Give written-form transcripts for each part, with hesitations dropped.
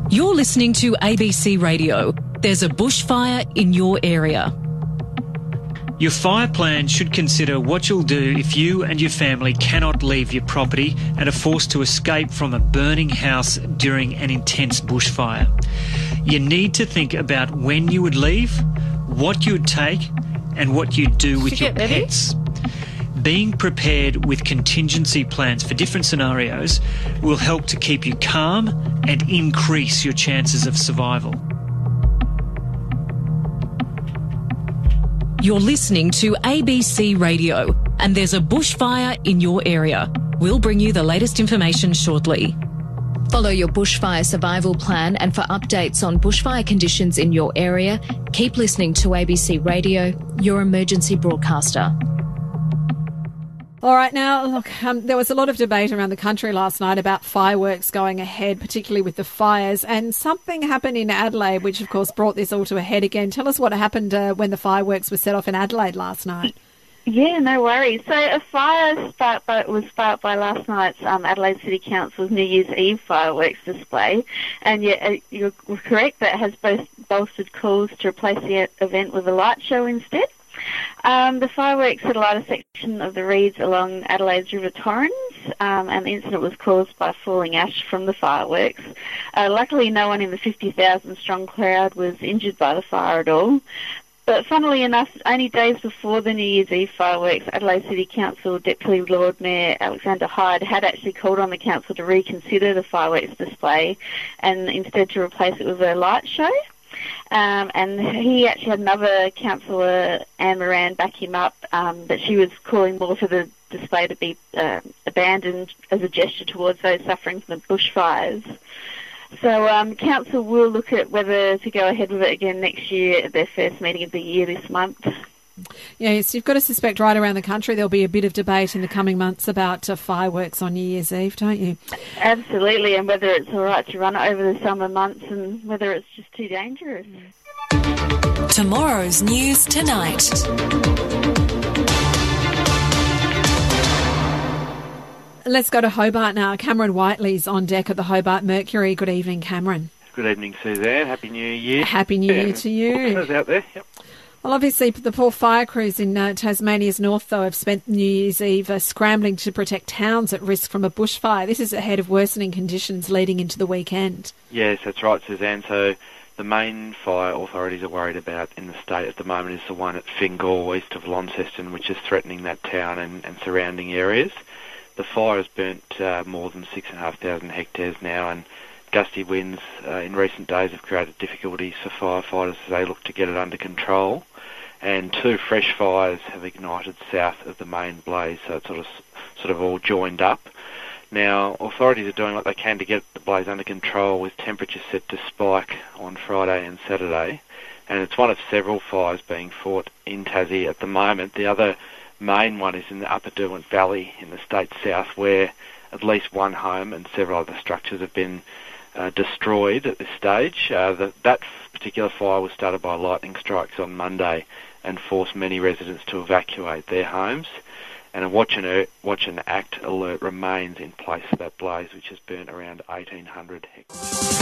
You're listening to ABC Radio. There's a bushfire in your area. Your fire plan should consider what you'll do if you and your family cannot leave your property and are forced to escape from a burning house during an intense bushfire. You need to think about when you would leave, what you would take, and what you'd do with your pets. Being prepared with contingency plans for different scenarios will help to keep you calm and increase your chances of survival. You're listening to ABC Radio, and there's a bushfire in your area. We'll bring you the latest information shortly. Follow your bushfire survival plan, and for updates on bushfire conditions in your area, keep listening to ABC Radio, your emergency broadcaster. All right, now, look, there was a lot of debate around the country last night about fireworks going ahead, particularly with the fires, and something happened in Adelaide, which, of course, brought this all to a head again. Tell us what happened when the fireworks were set off in Adelaide last night. Yeah, no worries. So a fire was sparked by last night's Adelaide City Council's New Year's Eve fireworks display, and you're correct, that has both bolstered calls to replace the event with a light show instead. The fireworks had light a section of the reeds along Adelaide's River Torrens, and the incident was caused by falling ash from the fireworks. Luckily, no one in the 50,000-strong crowd was injured by the fire at all. But funnily enough, only days before the New Year's Eve fireworks, Adelaide City Council Deputy Lord Mayor Alexander Hyde had actually called on the council to reconsider the fireworks display and instead to replace it with a light show. And he actually had another councillor, Anne Moran, back him up, that she was calling more for the display to be abandoned as a gesture towards those suffering from the bushfires. So council will look at whether to go ahead with it again next year at their first meeting of the year this month. Yes, you've got to suspect right around the country there'll be a bit of debate in the coming months about fireworks on New Year's Eve, don't you? Absolutely, and whether it's all right to run it over the summer months and whether it's just too dangerous. Tomorrow's news tonight. Let's go to Hobart now. Cameron Whiteley's on deck at the Hobart Mercury. Good evening, Cameron. Good evening, Suzanne. Happy New Year. Happy New Year to you. Out there. Yep. Well, obviously, the poor fire crews in Tasmania's north, though, have spent New Year's Eve scrambling to protect towns at risk from a bushfire. This is ahead of worsening conditions leading into the weekend. Yes, that's right, Suzanne. So the main fire authorities are worried about in the state at the moment is the one at Fingal, east of Launceston, which is threatening that town and surrounding areas. The fire has burnt more than 6,500 hectares now, and gusty winds in recent days have created difficulties for firefighters as they look to get it under control. And two fresh fires have ignited south of the main blaze, so it's sort of all joined up. Now, authorities are doing what they can to get the blaze under control, with temperatures set to spike on Friday and Saturday. And it's one of several fires being fought in Tassie at the moment. The other main one is in the Upper Derwent Valley in the state's south, where at least one home and several other structures have been destroyed at this stage. That particular fire was started by lightning strikes on Monday and forced many residents to evacuate their homes. And a watch and act alert remains in place for that blaze, which has burnt around 1,800 hectares.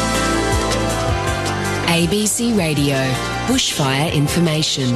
ABC Radio, bushfire information.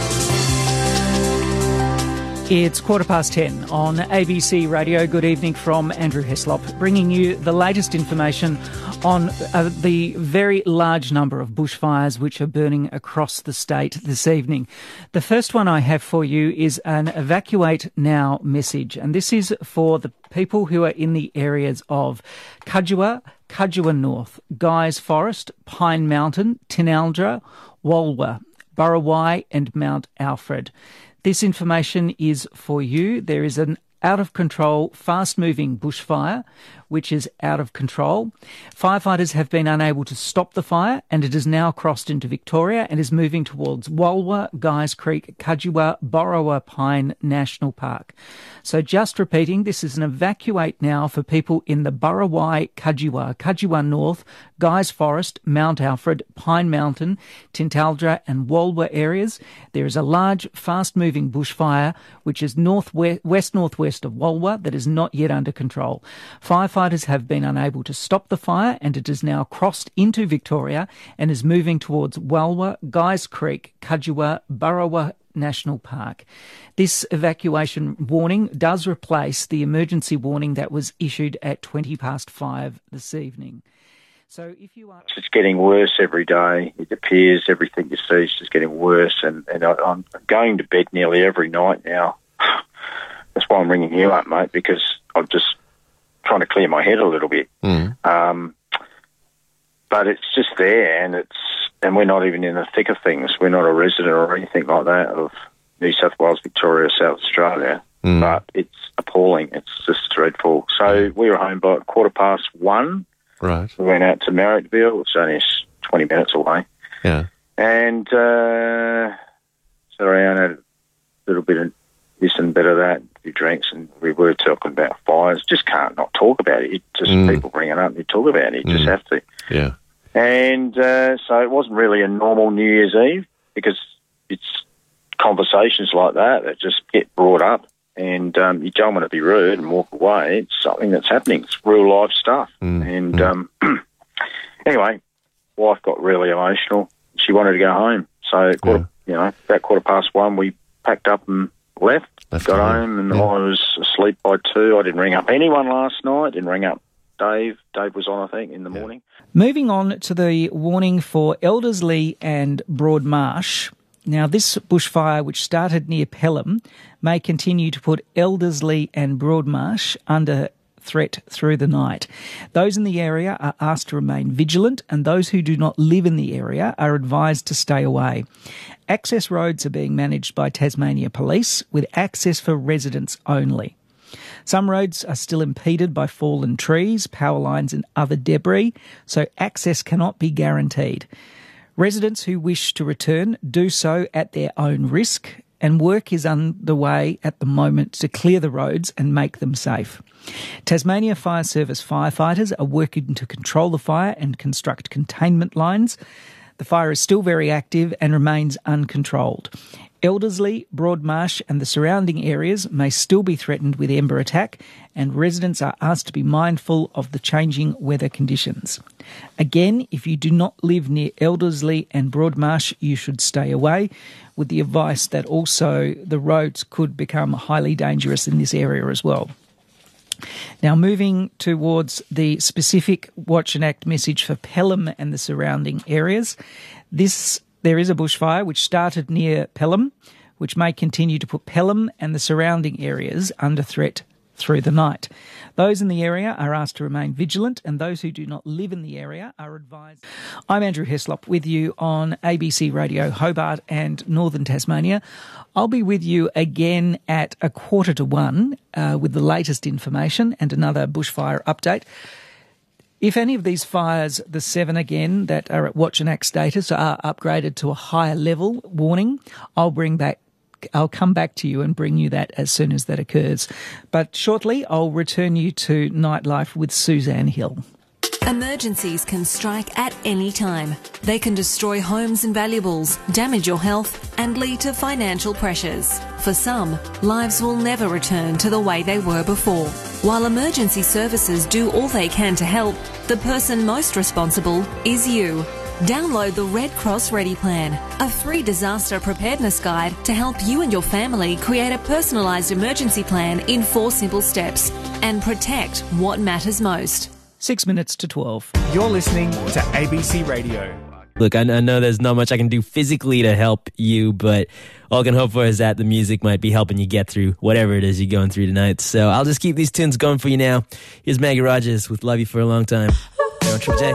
It's 10:15 on ABC Radio. Good evening from Andrew Heslop, bringing you the latest information on the very large number of bushfires which are burning across the state this evening. The first one I have for you is an Evacuate Now message, and this is for the people who are in the areas of Cudgewa North, Guy's Forest, Pine Mountain, Tinaldra, Walwa, Burrawai and Mount Alfred. This information is for you. There is an out-of-control, fast-moving bushfire, which is out of control. Firefighters have been unable to stop the fire, and it has now crossed into Victoria and is moving towards Walwa, Guys Creek, Cudgewa, Borrowa Pine National Park. So just repeating, this is an evacuate now for people in the Burrawai, Cudgewa North, Guys Forest, Mount Alfred, Pine Mountain, Tintaldra and Walwa areas. There is a large, fast-moving bushfire which is west-northwest of Walwa that is not yet under control. Firefighters Firefighters have been unable to stop the fire, and it has now crossed into Victoria and is moving towards Walwa, Guys Creek, Kudgewa, Burrawa National Park. This evacuation warning does replace the emergency warning that was issued at 5:20 this evening. So if you are... It's getting worse every day. It appears everything you see is just getting worse, and I'm going to bed nearly every night now. That's why I'm ringing you up, mate, because I'm just trying to clear my head a little bit. But it's just there, and we're not even in the thick of things. We're not a resident or anything like that of New South Wales, Victoria, South Australia. But it's appalling. It's just dreadful. So we were home by 1:15. Right. We went out to Marrickville. It's only 20 minutes away. Yeah. And sat around, had a little bit of this and bit of that, a few drinks, and we were talking about fires. Just can't not talk about it. People bring it up and you talk about it. You just have to. Yeah. And so it wasn't really a normal New Year's Eve, because it's conversations like that just get brought up, and you don't want to be rude and walk away. It's something that's happening. It's real life stuff. And anyway, wife got really emotional. She wanted to go home. So about 1:15, we packed up and left, got home, and I was asleep by 2. I didn't ring up anyone last night, didn't ring up Dave. Dave was on, I think, in the morning. Moving on to the warning for Elderslie and Broadmarsh. Now, this bushfire, which started near Pelham, may continue to put Elderslie and Broadmarsh under threat through the night. Those in the area are asked to remain vigilant, and those who do not live in the area are advised to stay away. Access roads are being managed by Tasmania Police, with access for residents only. Some roads are still impeded by fallen trees, power lines and other debris, so access cannot be guaranteed. Residents who wish to return do so at their own risk, and work is underway at the moment to clear the roads and make them safe. Tasmania Fire Service firefighters are working to control the fire and construct containment lines. The fire is still very active and remains uncontrolled. Elderslie, Broadmarsh and the surrounding areas may still be threatened with ember attack, and residents are asked to be mindful of the changing weather conditions. Again, if you do not live near Elderslie and Broadmarsh, you should stay away, with the advice that also the roads could become highly dangerous in this area as well. Now, moving towards the specific Watch and Act message for Pelham and the surrounding areas. There is a bushfire which started near Pelham, which may continue to put Pelham and the surrounding areas under threat through the night. Those in the area are asked to remain vigilant, and those who do not live in the area are advised. I'm Andrew Heslop with you on ABC Radio Hobart and Northern Tasmania. I'll be with you again at 1:15 with the latest information and another bushfire update. If any of these fires, the 7 again, that are at Watch and Act status, are upgraded to a higher level warning, I'll come back to you and bring you that as soon as that occurs. But shortly, I'll return you to Nightlife with Suzanne Hill. Emergencies can strike at any time. They can destroy homes and valuables, damage your health, and lead to financial pressures. For some, lives will never return to the way they were before. While emergency services do all they can to help, the person most responsible is you. Download the Red Cross Ready Plan, a free disaster preparedness guide to help you and your family create a personalised emergency plan in 4 simple steps and protect what matters most. 6 minutes to 12. You're listening to ABC Radio. Look, I know there's not much I can do physically to help you, but all I can hope for is that the music might be helping you get through whatever it is you're going through tonight. So I'll just keep these tunes going for you now. Here's Maggie Rogers with Love You for a Long Time. Here on Triple J.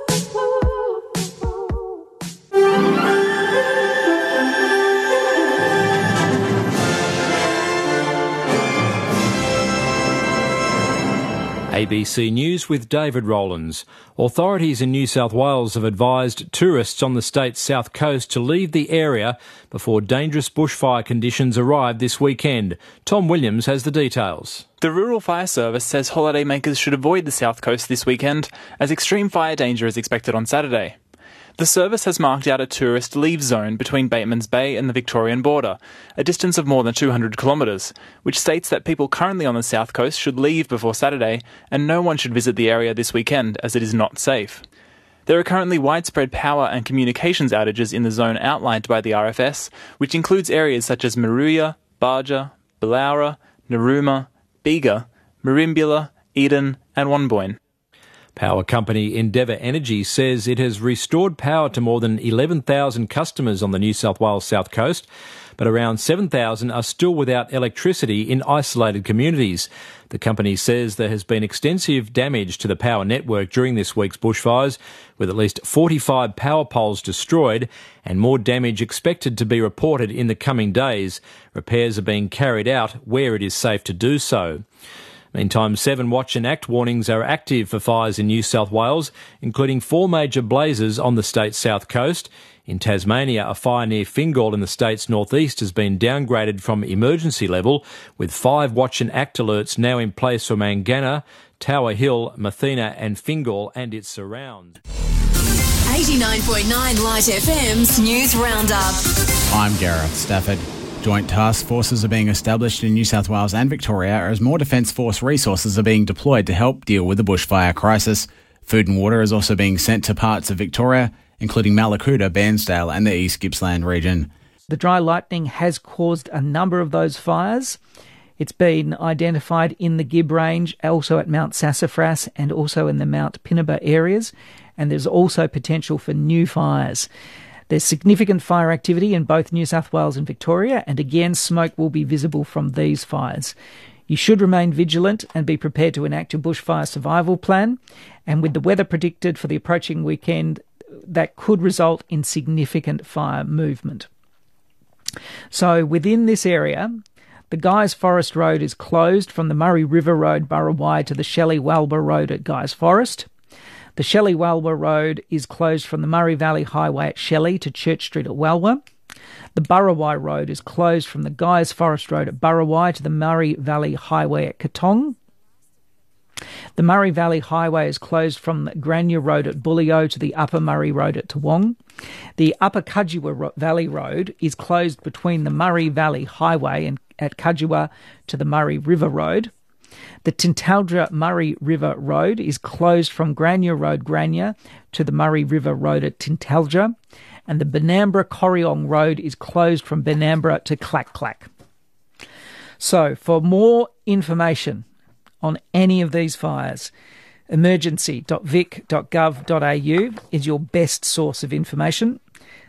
ABC News with David Rowlands. Authorities in New South Wales have advised tourists on the state's south coast to leave the area before dangerous bushfire conditions arrive this weekend. Tom Williams has the details. The Rural Fire Service says holidaymakers should avoid the south coast this weekend, as extreme fire danger is expected on Saturday. The service has marked out a tourist leave zone between Batemans Bay and the Victorian border, a distance of more than 200 kilometres, which states that people currently on the south coast should leave before Saturday and no one should visit the area this weekend as it is not safe. There are currently widespread power and communications outages in the zone outlined by the RFS, which includes areas such as Maruya, Barja, Balaura, Narooma, Bega, Merimbula, Eden and Wonboyne. Power company Endeavour Energy says it has restored power to more than 11,000 customers on the New South Wales south coast, but around 7,000 are still without electricity in isolated communities. The company says there has been extensive damage to the power network during this week's bushfires, with at least 45 power poles destroyed and more damage expected to be reported in the coming days. Repairs are being carried out where it is safe to do so. Meantime, 7 watch and act warnings are active for fires in New South Wales, including 4 major blazes on the state's south coast. In Tasmania, a fire near Fingal in the state's northeast has been downgraded from emergency level, with 5 watch and act alerts now in place for Mangana, Tower Hill, Mathena and Fingal and its surrounds. 89.9 Light FM's News Roundup. I'm Gareth Stafford. Joint task forces are being established in New South Wales and Victoria as more Defence Force resources are being deployed to help deal with the bushfire crisis. Food and water is also being sent to parts of Victoria, including Mallacoota, Bairnsdale and the East Gippsland region. The dry lightning has caused a number of those fires. It's been identified in the Gibb Range, also at Mount Sassafras and also in the Mount Pinaba areas, and there's also potential for new fires. There's significant fire activity in both New South Wales and Victoria, and again, smoke will be visible from these fires. You should remain vigilant and be prepared to enact your bushfire survival plan, and with the weather predicted for the approaching weekend, that could result in significant fire movement. So within this area, the Guy's Forest Road is closed from the Murray River Road, Burrawai, to the Shelley-Walba Road at Guy's Forest. The Shelley-Walba Road is closed from the Murray Valley Highway at Shelley to Church Street at Walwa. The Burrawai Road is closed from the Guy's Forest Road at Burrawai to the Murray Valley Highway at Katong. The Murray Valley Highway is closed from the Grania Road at Bullio to the Upper Murray Road at Toowong. The Upper Cudgewa Valley Road is closed between the Murray Valley Highway and at Cudgewa to the Murray River Road. The Tintaldra Murray River Road is closed from Grania Road, Grania, to the Murray River Road at Tintaldra, and the Benambra Corryong Road is closed from Benambra to Clack Clack. So, for more information on any of these fires, emergency.vic.gov.au is your best source of information.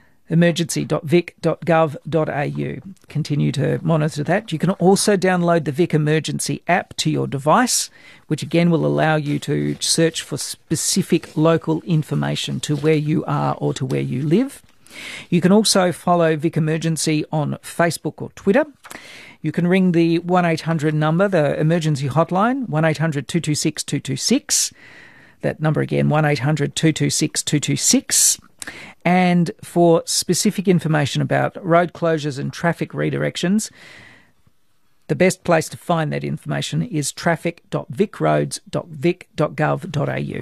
emergency.vic.gov.au. Continue to monitor that. You can also download the Vic Emergency app to your device, which again will allow you to search for specific local information to where you are or to where you live. You can also follow Vic Emergency on Facebook or Twitter. You can ring the 1-800 number, the emergency hotline, 1-800-226-226. That number again, 1-800-226-226. And for specific information about road closures and traffic redirections, the best place to find that information is traffic.vicroads.vic.gov.au,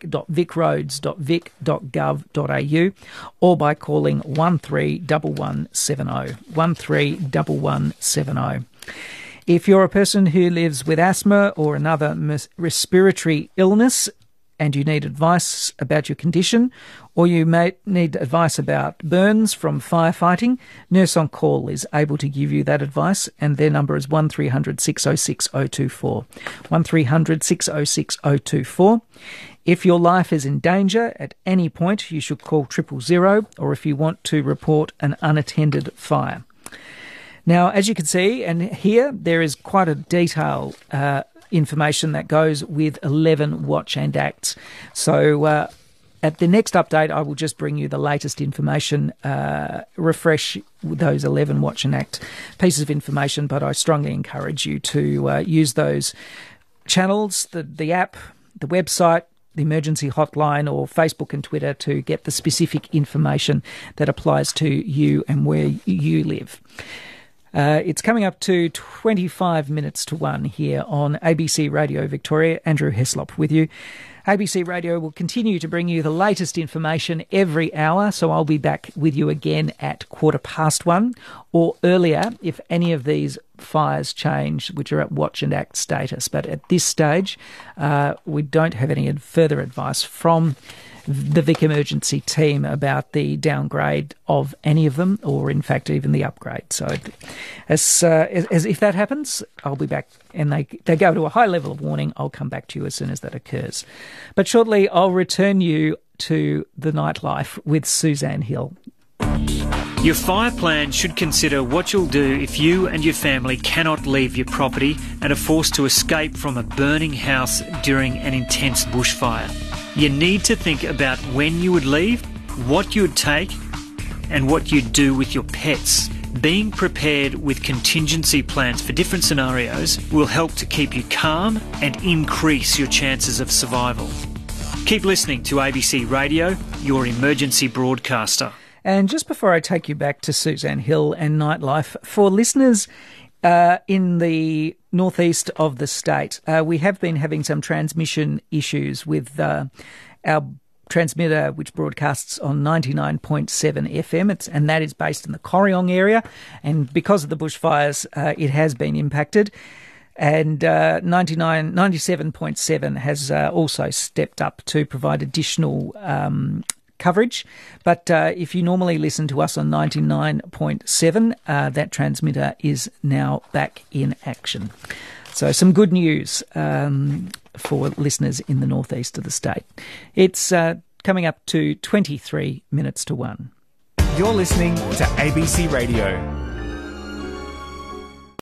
traffic.vicroads.vic.gov.au, or by calling 131170, 131170. If you're a person who lives with asthma or another respiratory illness, and you need advice about your condition, or you may need advice about burns from firefighting, Nurse on Call is able to give you that advice, and their number is 1300 606 024. 1300 606 024. If your life is in danger at any point, you should call 000, or if you want to report an unattended fire. Now, as you can see and hear, there is quite a detailed information that goes with 11 watch and acts. So at the next update, I will just bring you the latest information, refresh those 11 watch and act pieces of information, but I strongly encourage you to use those channels, the app, the website, the emergency hotline, or Facebook and Twitter to get the specific information that applies to you and where you live. It's coming up to 25 minutes to 1 here on ABC Radio Victoria. Andrew Heslop with you. ABC Radio will continue to bring you the latest information every hour, so I'll be back with you again at 1:15 or earlier if any of these fires change, which are at watch and act status. But at this stage, we don't have any further advice from the Vic Emergency team about the downgrade of any of them, or in fact even the upgrade. So as if that happens, I'll be back, and they go to a high level of warning. I'll come back to you as soon as that occurs. But shortly I'll return you to the nightlife with Suzanne Hill. Your fire plan should consider what you'll do if you and your family cannot leave your property and are forced to escape from a burning house during an intense bushfire. You need to think about when you would leave, what you would take, and what you'd do with your pets. Being prepared with contingency plans for different scenarios will help to keep you calm and increase your chances of survival. Keep listening to ABC Radio, your emergency broadcaster. And just before I take you back to Suzanne Hill and nightlife, for listeners in the northeast of the state, we have been having some transmission issues with our transmitter, which broadcasts on 99.7 FM, and that is based in the Corryong area. And because of the bushfires, it has been impacted. And 97.7 has also stepped up to provide additional coverage. But if you normally listen to us on 99.7, that transmitter is now back in action. So some good news for listeners in the northeast of the state. It's coming up to 23 minutes to 1. You're listening to ABC Radio.